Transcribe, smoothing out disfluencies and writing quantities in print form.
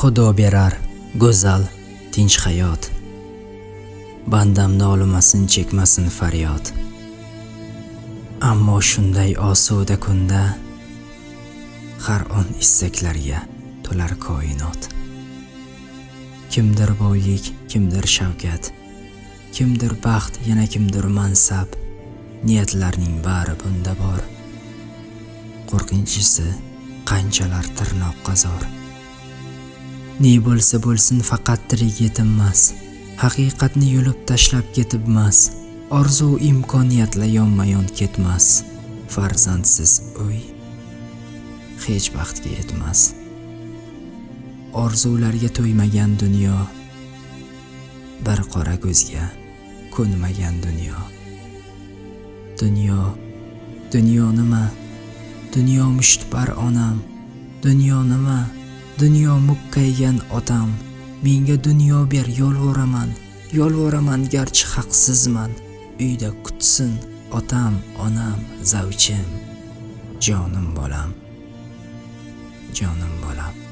Xudo berar go'zal tinch hayot, bandam nolimasin chekmasin faryod. Ammo shunday osuda kunda har on istaklarga to'lar koinot. Kimdir boylik, kimdir shavkat, kimdir baxt, yana kimdir mansab. Niyatlarning bari bunda bor. Qo'rqinchisi qanchalar tirnoqqa zor. Ne bo'lsa bo'lsin faqat tirik yetinmas. Haqiqatni yulib tashlab ketibmas. Orzu imkoniyatla yonma-yon ketmas. Farzandsiz uy hech baxtga yetmas. Orzularga to'ymagan dunyo, bir qora ko'zga ko'nmagan dunyo. Dunyo nima? Dunyo mushtipar onam. Dunyo nima? Dunyo mukkaygan otam. Menga dunyo ber, yolvoraman garchi haqsizman. Uyda kutsin otam, onam, zavjim. Jonim bolam.